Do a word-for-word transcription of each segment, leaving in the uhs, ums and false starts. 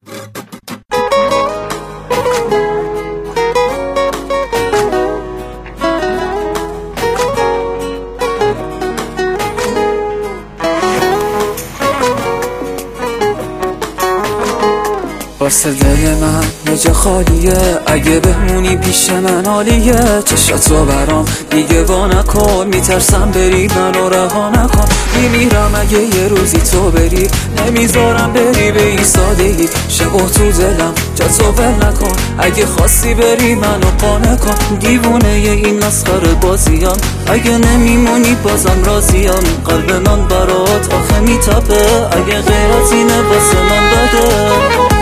واسه دل من یه جا خالیه، اگه بمونی پیش من عالیه. چشاتو برام دیگه وا نکن، میترسم بری منو رها نکن. میمیرم اگه یه روزی تو بری، نمیذارم بری به این سادگی. شبا تو دلم جا تو ول نکن، اگه خواستی بری منو قانع کن. دیوونه ی این مسخره بازیام، اگه نمیمونی بازم راضیم. قلب من برات آخه میتپه، اگه غیر از اینه واسه من بده.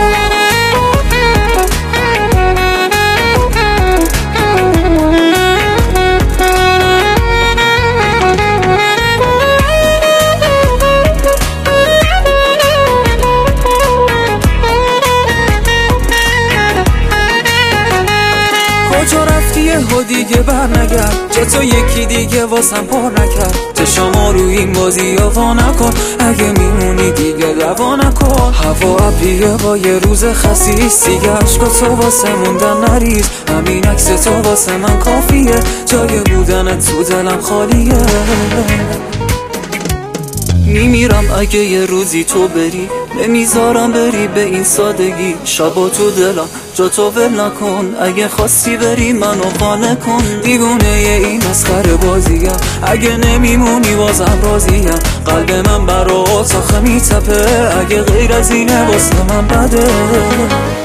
کجا رفتی یهو دیگه بر نگرد، جا تو یکی دیگه واسم پر نکرد. چشامو روی این بازی وا نکن، اگه میمونی دیگه دوا نکن. هوا ابریه با یه روز خسیس، دیگه عشقا تو واسه موندن نریز. همین عکس تو واسه من کافیه، جای بودنت تو دلم خالیه. میمیرم اگه یه روزی تو بری، نمیذارم بری به این سادگی. شبا تو دلم جا تو ول نکن، اگه خواستی بری منو قانع کن. دیوونه ی این مسخره بازیم، اگه نمیمونی بازم راضیم. قلب من برات آخه میتپه، اگه غیر از اینه واسه من بده.